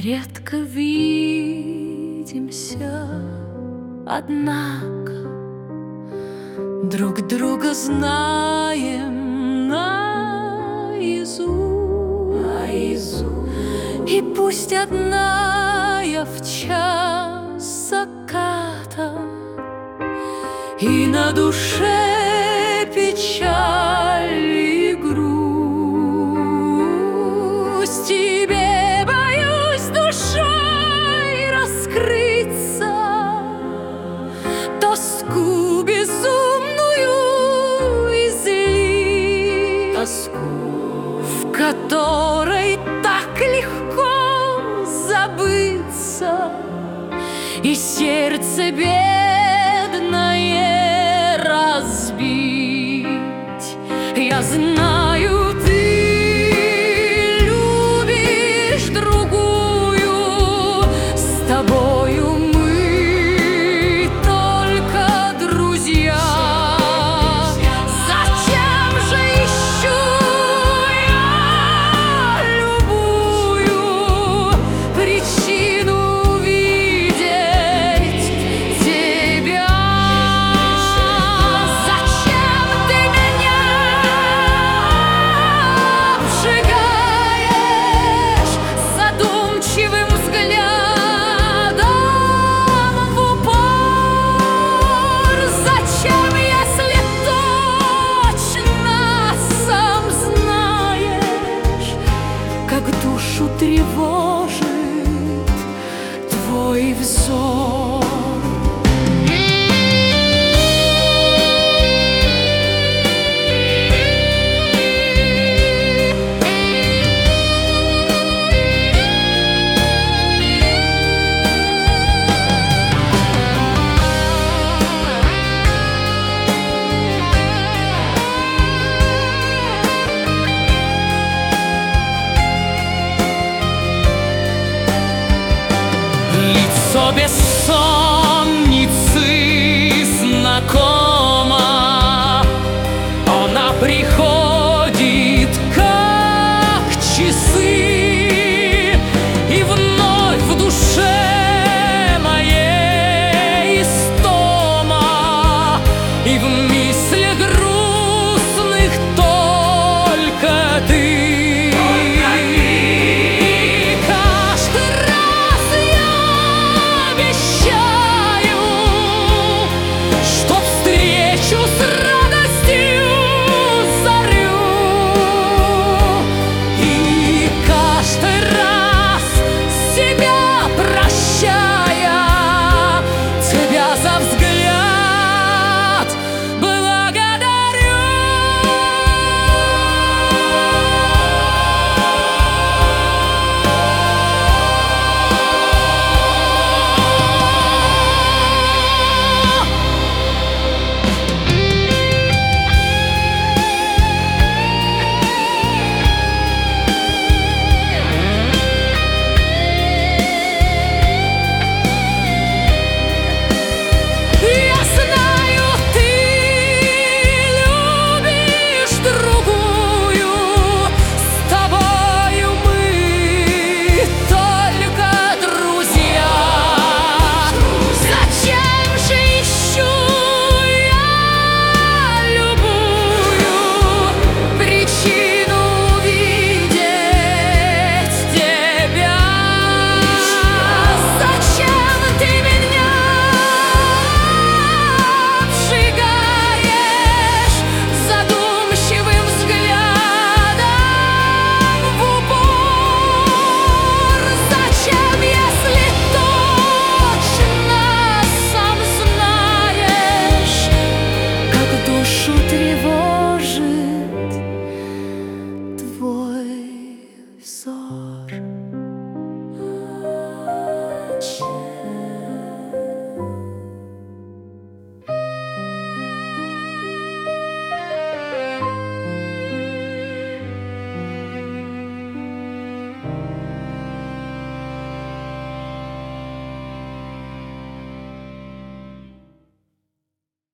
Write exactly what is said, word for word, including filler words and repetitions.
редко видимся, однако друг друга знаем наизусть. наизусть. И пусть одна я в час заката, и на душе печаль и грусть, тебе боюсь душой раскрыться, тоску безумную излить, тоску, в которой так легко забыться, и сердце бедное разбить. Я знаю, ты любишь другую, с тобою мы только друзья. Зачем же ищу я любую причину видеть тебя? Зачем ты меня обжигаешь задумчивым взглядом в упор? Зачем, если точно сам знаешь, как душу тревожит твой взор? Лицо бессонное